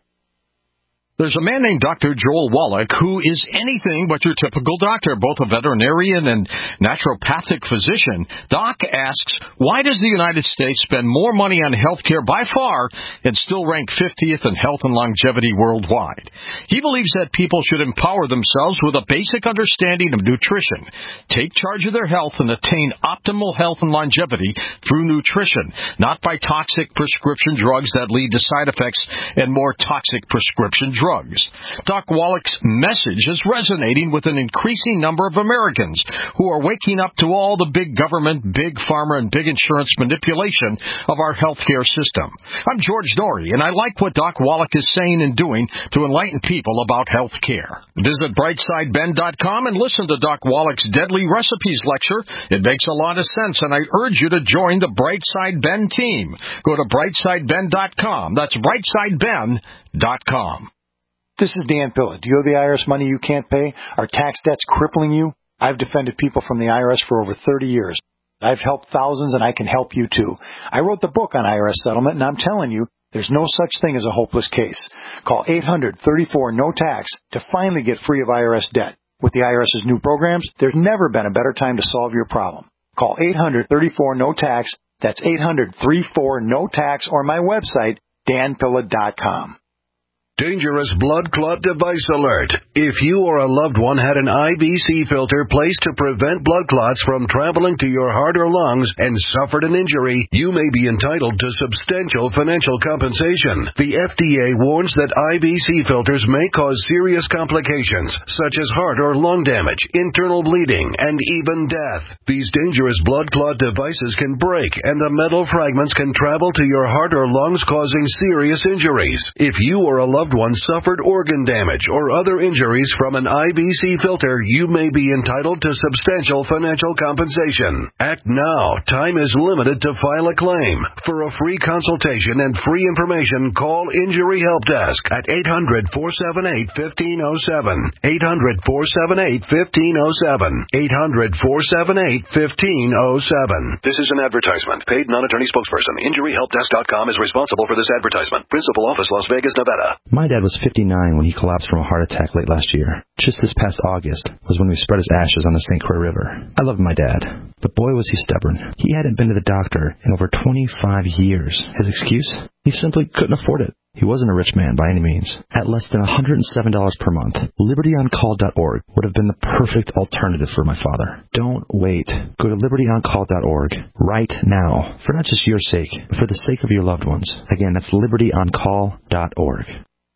There's a man named Doctor Joel Wallach who is anything but your typical doctor, both a veterinarian and naturopathic physician. Doc asks, why does the United States spend more money on health care by far and still rank fiftieth in health and longevity worldwide? He believes that people should empower themselves with a basic understanding of nutrition, take charge of their health, and attain optimal health and longevity through nutrition, not by toxic prescription drugs that lead to side effects and more toxic prescription drugs. Drugs. Doc Wallach's message is resonating with an increasing number of Americans who are waking up to all the big government, big pharma, and big insurance manipulation of our healthcare system. I'm George Norrie, and I like what Doc Wallach is saying and doing to enlighten people about health care. Visit brightside ben dot com and listen to Doc Wallach's Deadly Recipes lecture. It makes a lot of sense, and I urge you to join the Brightside Ben team. Go to brightside ben dot com. That's brightside ben dot com. This is Dan Pilla. Do you owe the I R S money you can't pay? Are tax debts crippling you? I've defended people from the I R S for over thirty years. I've helped thousands, and I can help you too. I wrote the book on I R S settlement, and I'm telling you, there's no such thing as a hopeless case. Call eight hundred thirty-four no tax to finally get free of I R S debt. With the IRS's new programs, there's never been a better time to solve your problem. Call eight hundred thirty-four no tax. That's eight hundred thirty-four no tax, or my website, dan pilla dot com. Dangerous blood clot device alert. If you or a loved one had an I V C filter placed to prevent blood clots from traveling to your heart or lungs and suffered an injury, you may be entitled to substantial financial compensation. The F D A warns that I V C filters may cause serious complications, such as heart or lung damage, internal bleeding, and even death. These dangerous blood clot devices can break, and the metal fragments can travel to your heart or lungs, causing serious injuries. If you or a loved loved one suffered organ damage or other injuries from an I V C filter, you may be entitled to substantial financial compensation. Act now. Time is limited to file a claim. For a free consultation and free information, call Injury Help Desk at eight hundred, four seven eight, one five zero seven. eight hundred, four seven eight, one five zero seven. eight hundred, four seven eight, one five zero seven. This is an advertisement. Paid non-attorney spokesperson. Injury Help Desk dot com is responsible for this advertisement. Principal office, Las Vegas, Nevada. My dad was fifty-nine when he collapsed from a heart attack late last year. Just this past August was when we spread his ashes on the Saint Croix River. I loved my dad, but boy was he stubborn. He hadn't been to the doctor in over twenty-five years. His excuse? He simply couldn't afford it. He wasn't a rich man by any means. At less than one hundred seven dollars per month, liberty on call dot org would have been the perfect alternative for my father. Don't wait. Go to liberty on call dot org right now, for not just your sake, but for the sake of your loved ones. Again, that's liberty on call dot org.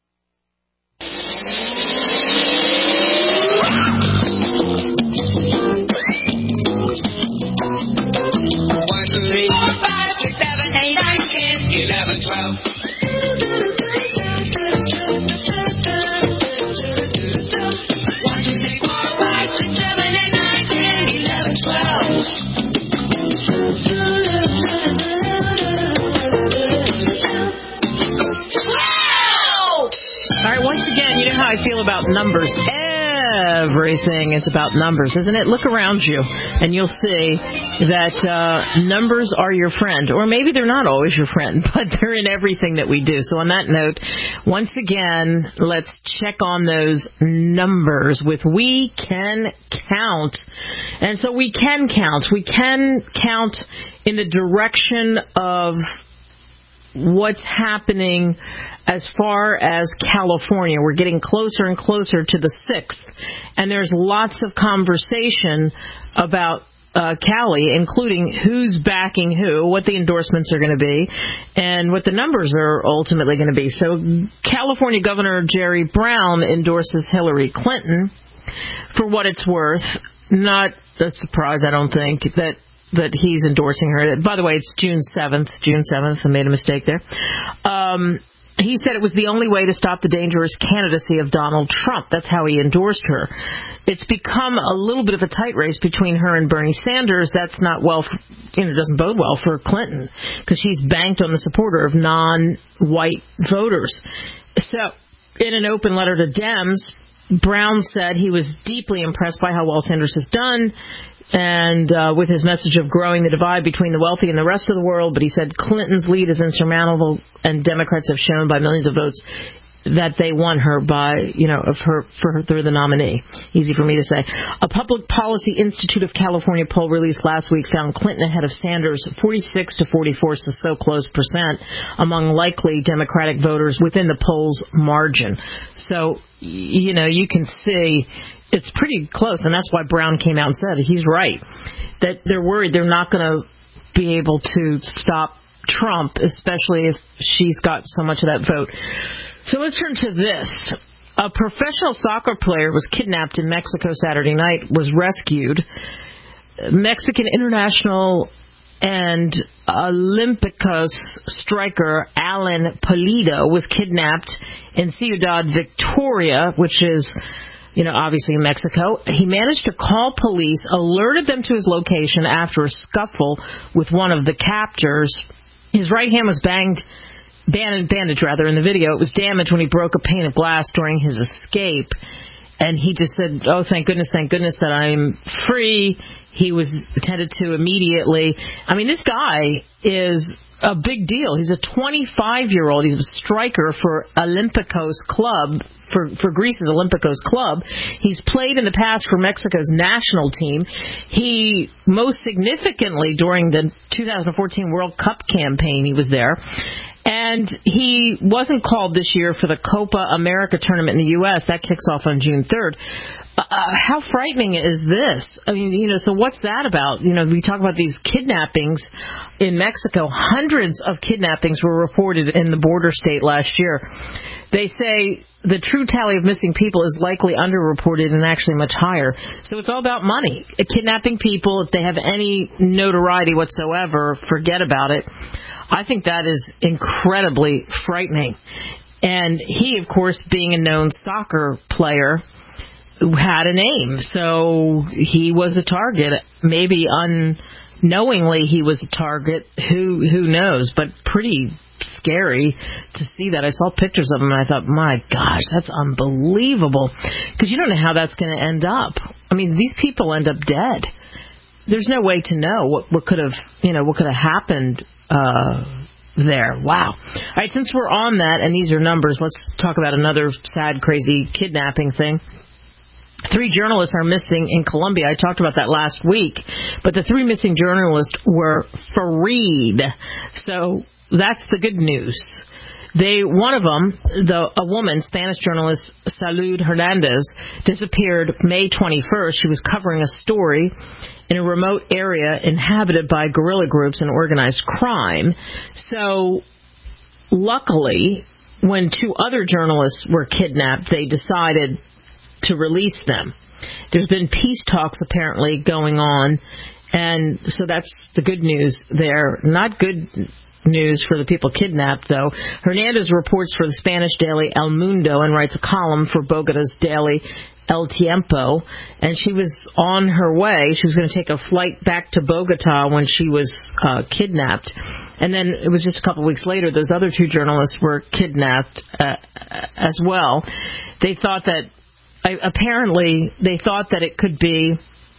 Three, four, five, six, seven, eight, nine, ten, eleven, twelve. One, two, three, four, five, six, seven, eight, nine, ten, eleven, twelve. Wow! All right, once again, you know how I feel about numbers. Everything is about numbers, isn't it? Look around you, and you'll see that uh, numbers are your friend. Or maybe they're not always your friend, but they're in everything that we do. So on that note, once again, let's check on those numbers with We Can Count. And so we can count. We can count in the direction of what's happening as far as California. We're getting closer and closer to the sixth, and there's lots of conversation about uh, Cali, including who's backing who, what the endorsements are going to be, and what the numbers are ultimately going to be. So California Governor Jerry Brown endorses Hillary Clinton. For what it's worth, not a surprise, I don't think, that that he's endorsing her. By the way, it's June seventh. June seventh. I made a mistake there. Um, he said it was the only way to stop the dangerous candidacy of Donald Trump. That's how he endorsed her. It's become a little bit of a tight race between her and Bernie Sanders. That's not well, for, you know, doesn't bode well for Clinton because she's banked on the supporter of non-white voters. So, in an open letter to Dems, Brown said he was deeply impressed by how well Sanders has done and uh, with his message of growing the divide between the wealthy and the rest of the world. But he said Clinton's lead is insurmountable, and Democrats have shown by millions of votes that they won her by, you know, of her for her through the nominee. Easy for me to say. A Public Policy Institute of California poll released last week found Clinton ahead of Sanders, forty-six to forty-four, so so close percent among likely Democratic voters within the poll's margin. So, you know, you can see it's pretty close, and that's why Brown came out and said he's right, that they're worried they're not going to be able to stop Trump, especially if she's got so much of that vote. So let's turn to this. A professional soccer player was kidnapped in Mexico Saturday night, was rescued. Mexican international and Olympiacos striker Alan Pulido was kidnapped in Ciudad Victoria, which is, you know, obviously in Mexico. He managed to call police, alerted them to his location after a scuffle with one of the captors. His right hand was banged, bandaged, bandaged rather, in the video. It was damaged when he broke a pane of glass during his escape. And he just said, oh, thank goodness, thank goodness that I'm free. He was attended to immediately. I mean, this guy is a big deal. He's a twenty-five-year-old. He's a striker for Olympiacos Club, for, for Greece's Olympiacos Club. He's played in the past for Mexico's national team. He, most significantly, during the two thousand fourteen World Cup campaign, he was there. And he wasn't called this year for the Copa America tournament in the U S That kicks off on June third. Uh, how frightening is this? I mean, you know, so what's that about? You know, we talk about these kidnappings in Mexico. Hundreds of kidnappings were reported in the border state last year. They say the true tally of missing people is likely underreported and actually much higher. So it's all about money. Kidnapping people, if they have any notoriety whatsoever, forget about it. I think that is incredibly frightening. And he, of course, being a known soccer player, had a name. So he was a target. Maybe unknowingly he was a target. Who who knows? But pretty scary to see that. I saw pictures of him and I thought, my gosh, that's unbelievable. Because you don't know how that's going to end up. I mean, these people end up dead. There's no way to know what, what could have, you know, what could have happened uh, there. Wow. All right, since we're on that, and these are numbers, let's talk about another sad, crazy kidnapping thing. Three journalists are missing in Colombia. I talked about that last week. But the three missing journalists were freed. So that's the good news. They, one of them, the, a woman, Spanish journalist Salud Hernandez, disappeared May twenty-first. She was covering a story in a remote area inhabited by guerrilla groups and organized crime. So, luckily, when two other journalists were kidnapped, they decided to release them. There's been peace talks apparently going on, and so that's the good news there. Not good news for the people kidnapped, though. Hernandez reports for the Spanish daily El Mundo and writes a column for Bogota's daily El Tiempo, and she was on her way. She was going to take a flight back to Bogota when she was uh, kidnapped. And then it was just a couple of weeks later, those other two journalists were kidnapped uh, as well. They thought that I, apparently, they thought that it could be,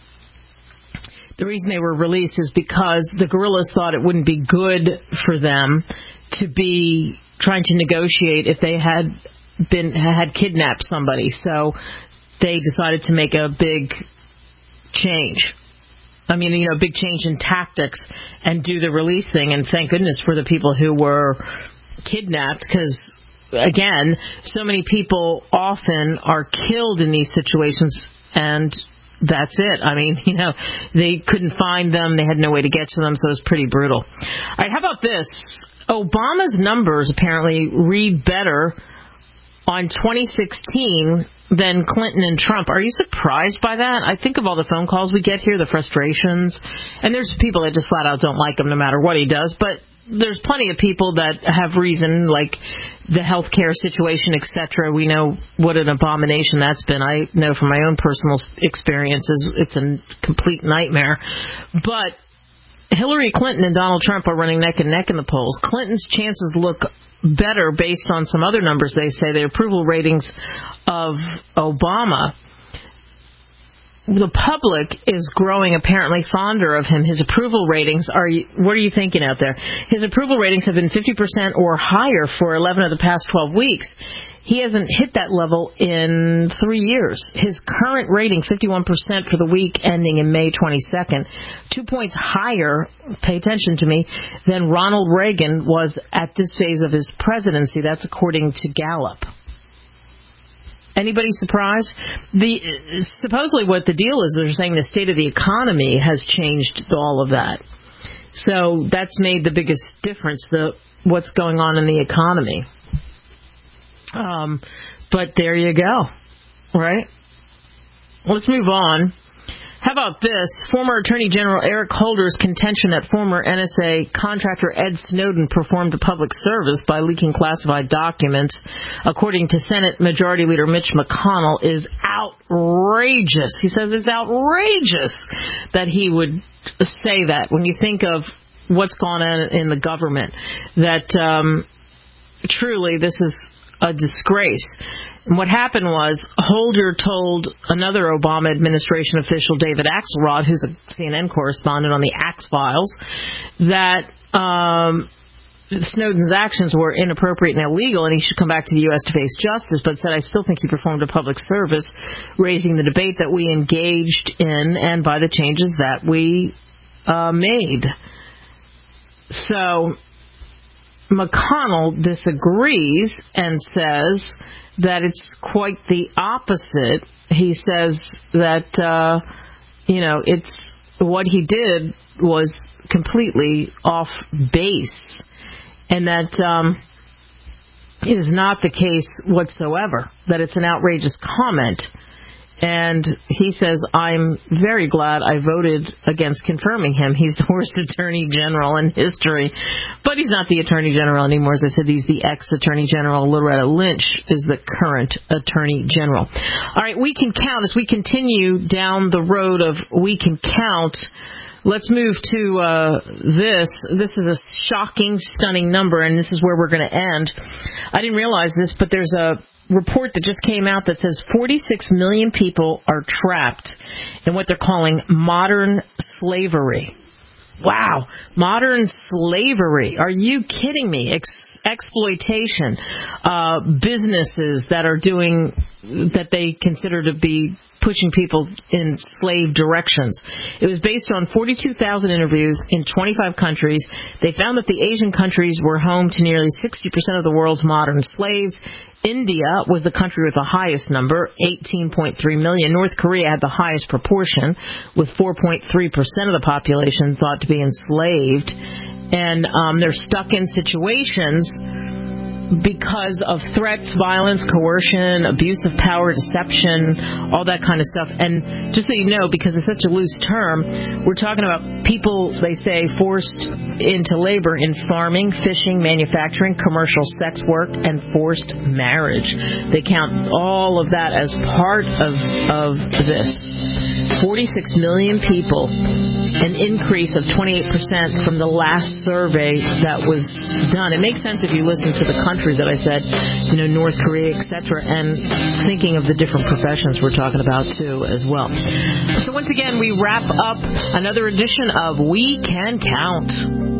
the reason they were released is because the guerrillas thought it wouldn't be good for them to be trying to negotiate if they had been had kidnapped somebody. So they decided to make a big change. I mean, you know, a big change in tactics and do the release thing. And thank goodness for the people who were kidnapped, because again, so many people often are killed in these situations, and that's it. I mean, you know, they couldn't find them. They had no way to get to them, so it was pretty brutal. All right, how about this? Obama's numbers apparently read better on twenty sixteen than Clinton and Trump. Are you surprised by that? I think of all the phone calls we get here, the frustrations, and there's people that just flat out don't like him no matter what he does, but there's plenty of people that have reason, like the healthcare situation, et cetera. We know what an abomination that's been. I know from my own personal experiences, it's a complete nightmare. But Hillary Clinton and Donald Trump are running neck and neck in the polls. Clinton's chances look better based on some other numbers. They say the approval ratings of Obama. The public is growing apparently fonder of him. His approval ratings are, what are you thinking out there? His approval ratings have been fifty percent or higher for eleven of the past twelve weeks. He hasn't hit that level in three years. His current rating, fifty-one percent for the week ending in May twenty-second, two points higher, pay attention to me, than Ronald Reagan was at this phase of his presidency. That's according to Gallup. Anybody surprised? The supposedly what the deal is, they're saying the state of the economy has changed all of that. So that's made the biggest difference, the what's going on in the economy. Um, but there you go, right? Let's move on. How about this? Former Attorney General Eric Holder's contention that former N S A contractor Ed Snowden performed a public service by leaking classified documents, according to Senate Majority Leader Mitch McConnell, is outrageous. He says it's outrageous that he would say that when you think of what's gone on in the government, that um, truly this is a disgrace. And what happened was Holder told another Obama administration official, David Axelrod, who's a C N N correspondent on the Axe Files, that um, Snowden's actions were inappropriate and illegal and he should come back to the U S to face justice, but said, I still think he performed a public service, raising the debate that we engaged in and by the changes that we uh, made. So McConnell disagrees and says that it's quite the opposite. He says that, uh, you know, it's what he did was completely off base, and that um, is not the case whatsoever, that it's an outrageous comment. And he says, I'm very glad I voted against confirming him. He's the worst attorney general in history. But he's not the attorney general anymore. As I said, he's the ex-attorney general. Loretta Lynch is the current attorney general. All right, we can count. As we continue down the road of we can count, let's move to uh, this. This is a shocking, stunning number, and this is where we're going to end. I didn't realize this, but there's a report that just came out that says forty-six million people are trapped in what they're calling modern slavery. Wow, modern slavery. Are you kidding me? Ex- exploitation, uh, businesses that are doing, that they consider to be pushing people in slave directions. It was based on forty-two thousand interviews in twenty-five countries. They found that the Asian countries were home to nearly sixty percent of the world's modern slaves. India was the country with the highest number, eighteen point three million. North Korea had the highest proportion, with four point three percent of the population thought to be enslaved. And um, they're stuck in situations because of threats, violence, coercion, abuse of power, deception, all that kind of stuff. And just so you know, because it's such a loose term, we're talking about people, they say, forced into labor in farming, fishing, manufacturing, commercial sex work, and forced marriage. They count all of that as part of, of this. forty-six million people, an increase of twenty-eight percent from the last survey that was done. It makes sense if you listen to the countries that I said, you know, North Korea, et cetera, and thinking of the different professions we're talking about, too, as well. So once again, we wrap up another edition of We Can Count.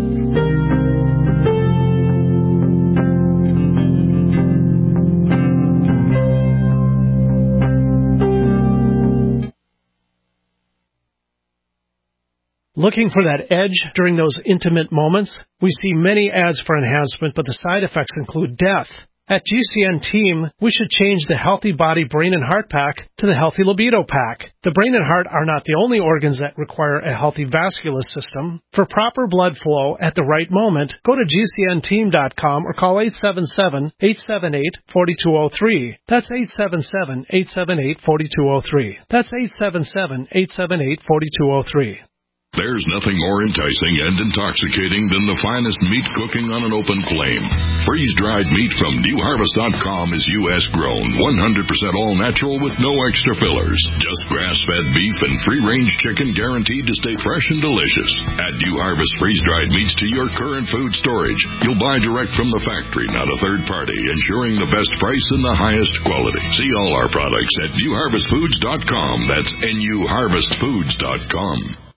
Looking for that edge during those intimate moments? We see many ads for enhancement, but the side effects include death. At G C N Team, we should change the Healthy Body Brain and Heart Pack to the Healthy Libido Pack. The brain and heart are not the only organs that require a healthy vascular system. For proper blood flow at the right moment, go to G C N team dot com or call eight seven seven, eight seven eight, four two zero three. That's eight seven seven, eight seven eight, four two zero three. That's eight seven seven, eight seven eight, four two zero three. There's nothing more enticing and intoxicating than the finest meat cooking on an open flame. Freeze-dried meat from new harvest dot com is U S grown, one hundred percent all natural with no extra fillers. Just grass-fed beef and free-range chicken guaranteed to stay fresh and delicious. Add New Harvest freeze-dried meats to your current food storage. You'll buy direct from the factory, not a third party, ensuring the best price and the highest quality. See all our products at new harvest foods dot com. That's N U harvest foods dot com.